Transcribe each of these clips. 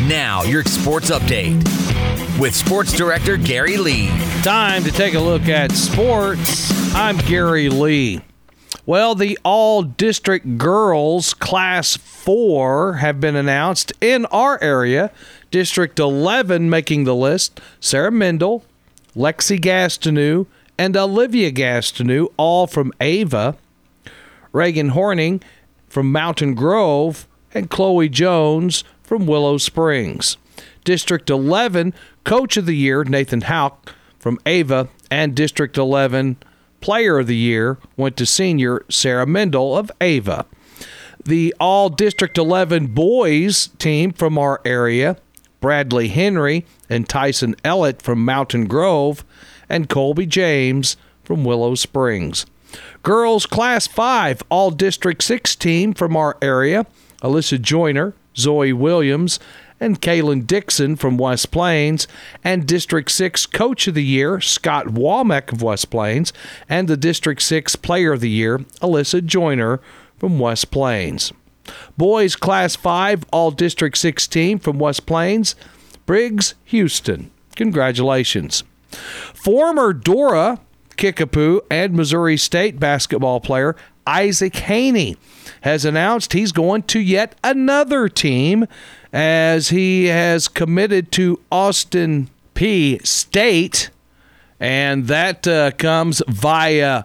Now, your sports update with Sports Director Gary Lee. Time to take a look at sports. I'm Gary Lee. Well, the All-District Girls Class 4 have been announced in our area. District 11 making the list. Sarah Mendel, Lexi Gastineau, and Olivia Gastineau, all from Ava. Reagan Horning from Mountain Grove, and Chloe Jones from Willow Springs. District 11 Coach of the Year, Nathan Houck from Ava, and District 11 Player of the Year went to senior Sarah Mendel of Ava. The All-District 11 boys team from our area, Bradley Henry and Tyson Ellett from Mountain Grove, and Colby James from Willow Springs. Girls Class 5 All-District 6 team from our area, Alyssa Joyner, Zoe Williams, and Kaylin Dixon from West Plains, and District 6 Coach of the Year, Scott Womack of West Plains, and the District 6 Player of the Year, Alyssa Joyner from West Plains. Boys Class 5 All-District 6 team from West Plains, Briggs Houston. Congratulations. Former Dora, Kickapoo, and Missouri State basketball player Isaac Haney has announced he's going to yet another team as he has committed to Austin Peay State, and that comes via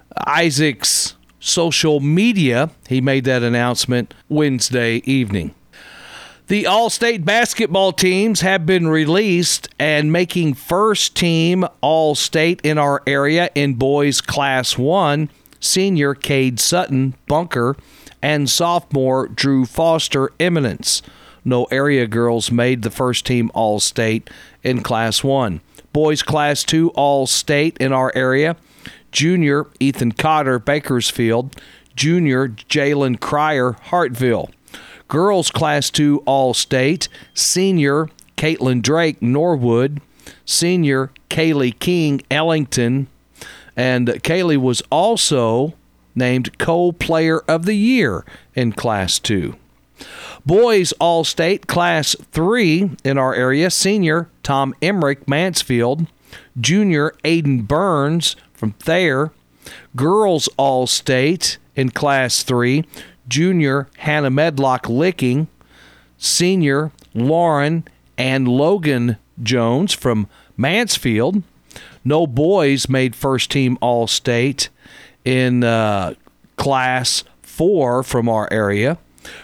Isaac's social media. He made that announcement Wednesday evening. The All-State basketball teams have been released and making first-team All-State in our area in boys Class 1, senior Cade Sutton, Bunker, and sophomore Drew Foster, Eminence. No area girls made the first-team All-State in Class 1. Boys Class 2 All-State in our area, junior Ethan Cotter, Bakersfield, junior Jalen Cryer, Hartville. Girls Class 2 All-State, senior Caitlin Drake, Norwood, senior Kaylee King, Ellington, and Kaylee was also named Co-Player of the Year in Class 2. Boys All-State Class 3 in our area, senior Tom Emmerich, Mansfield, junior Aiden Burns from Thayer. Girls All-State in Class 3, junior Hannah Medlock, Licking, senior Lauren and Logan Jones from Mansfield. No boys made first-team All-State in Class 4 from our area.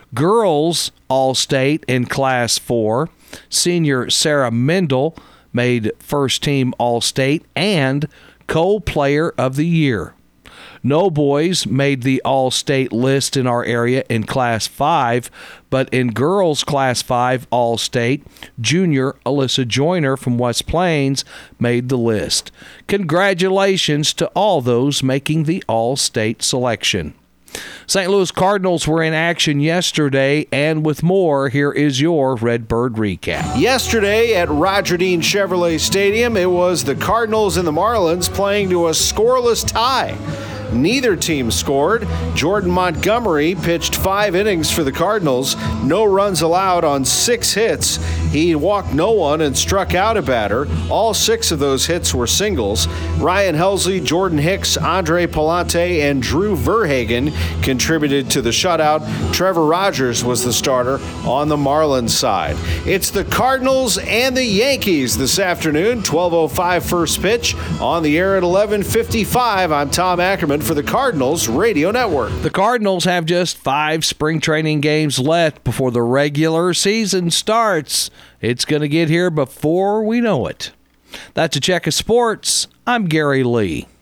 Girls All-State in Class 4. Senior Sarah Mendel made first-team All-State and Co-Player of the Year. No boys made the All-State list in our area in Class 5, but in girls Class 5 All-State, junior Alyssa Joyner from West Plains made the list. Congratulations to all those making the All-State selection. St. Louis Cardinals were in action yesterday, and with more, here is your Redbird recap. Yesterday at Roger Dean Chevrolet Stadium, it was the Cardinals and the Marlins playing to a scoreless tie. Neither team scored. Jordan Montgomery pitched 5 innings for the Cardinals. No runs allowed on 6 hits. He walked no one and struck out a batter. All 6 of those hits were singles. Ryan Helsley, Jordan Hicks, Andre Palante, and Drew Verhagen contributed to the shutout. Trevor Rogers was the starter on the Marlins side. It's the Cardinals and the Yankees this afternoon. 12:05 first pitch on the air at 11:55. I'm Tom Ackerman for the Cardinals Radio Network. The Cardinals have just 5 spring training games left before the regular season starts. It's going to get here before we know it. That's a check of sports. I'm Gary Lee.